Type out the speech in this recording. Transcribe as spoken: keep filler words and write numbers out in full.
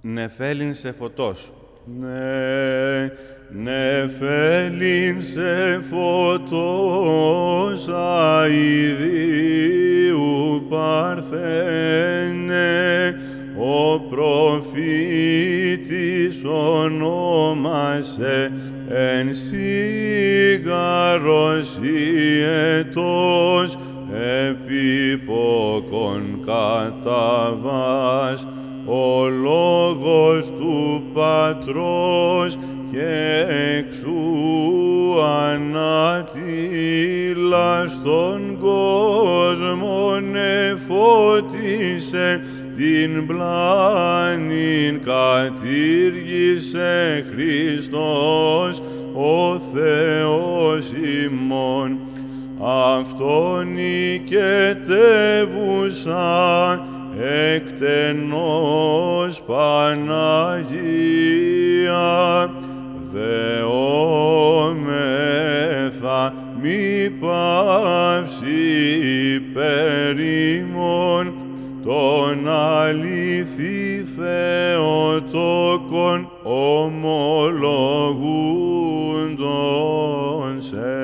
νεφέλην σε φωτός. Ναι, νεφέλην σε φωτός αηδίου παρθένε, ο προφήτης ονόμασε εν σίγαρος ιετός, επίποκον καταβάς, ο λόγος του Πατρός και εξού ανατήλας τον κόσμον εφώτισε, την πλάνην κατήργησε Χριστός ο Θεός ημών. Αυτόν οικετεύουσα εκτενώς Παναγία, δεόμεθα μη πάυσει υπέρ ημών, τον αληθή Θεοτόκον ομολογούντον σε.